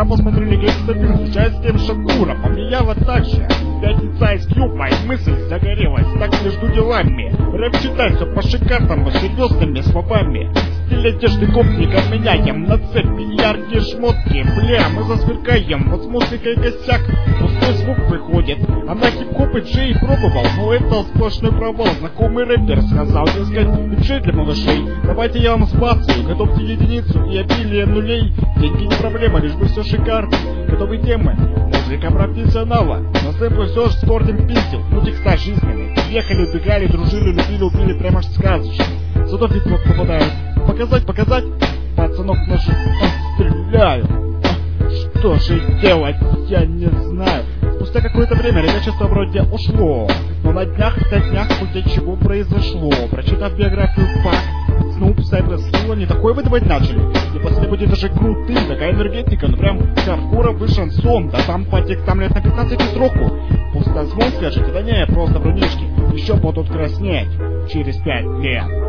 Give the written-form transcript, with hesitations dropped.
посмотрели Гекстабин с участием Шакура. Повлияло также Пятница Ice Cube, моя мысль загорелась так между делами. Рэп читать все по-шикарному, серьезными словами. Стиль одежды гопников меняем на цепи, яркие шмотки, бля, мы засверкаем. Вот с музыкой косяк, пустой звук выходит. А на хип-хоп и Джей пробовал, но это сплошной провал. Знакомый рэпер сказал, дескать, Джей для малышей. Давайте я вам спацию, готовьте единицу и обилие нулей. Деньги не проблема, лишь бы все шикарно. Готовые темы, музыка профессионала. На сэмплы все же спортом пиздил, ну текста жизненный. Ехали, убегали, дружили, любили, убили, прямо аж сказочно. Зато в битвах попадают. Показать, пацанов наших стреляю. Что же делать, я не знаю. Спустя какое-то время ребячество вроде ушло. Но на днях, после чего произошло. Прочитав биографию Пак, Снуп, Сайпресс Хилл, они такое выдавать начали. И после будет даже крутым, такая энергетика, ну прям хардкоровый шансон. Да там по текстам лет на 15 сроку. Пустозвон скажете, да не, просто врунишки. Еще будут краснеть через 5 лет.